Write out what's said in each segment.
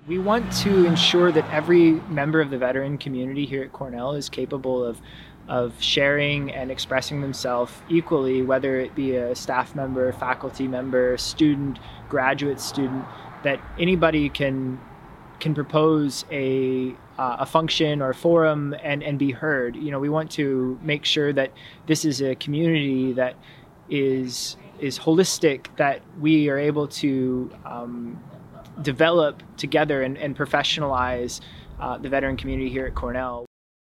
We want to ensure that every member of the veteran community here at Cornell is capable of sharing and expressing themselves equally, whether it be a staff member, faculty member, student, graduate student, that anybody can propose a function or forum and be heard. You know, we want to make sure that this is a community that is holistic, that we are able to develop together and professionalize the veteran community here at Cornell.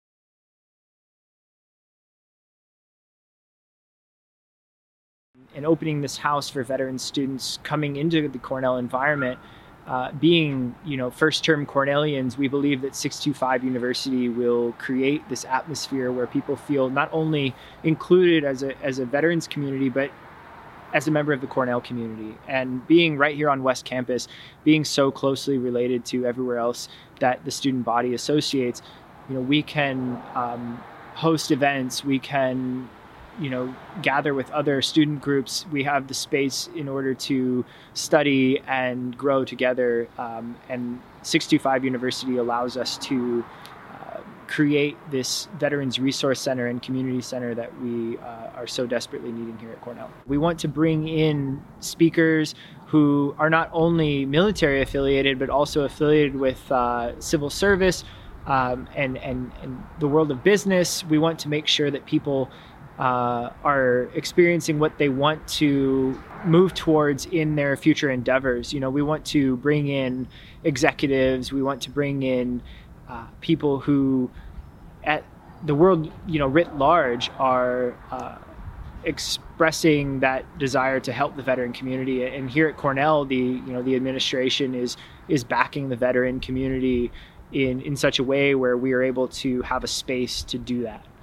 And opening this house for veteran students coming into the Cornell environment, being first-term Cornellians, we believe that 625 University will create this atmosphere where people feel not only included as a veterans community, but as a member of the Cornell community. And being right here on West Campus, being so closely related to everywhere else that the student body associates, we can host events, we can gather with other student groups. We have the space in order to study and grow together. And 625 University allows us to create this Veterans Resource Center and Community Center that we are so desperately needing here at Cornell. We want to bring in speakers who are not only military affiliated, but also affiliated with civil service and the world of business. We want to make sure that people are experiencing what they want to move towards in their future endeavors. We want to bring in executives. We want to bring in people who, at the world, writ large, are expressing that desire to help the veteran community. And here at Cornell, the administration is backing the veteran community in such a way where we are able to have a space to do that.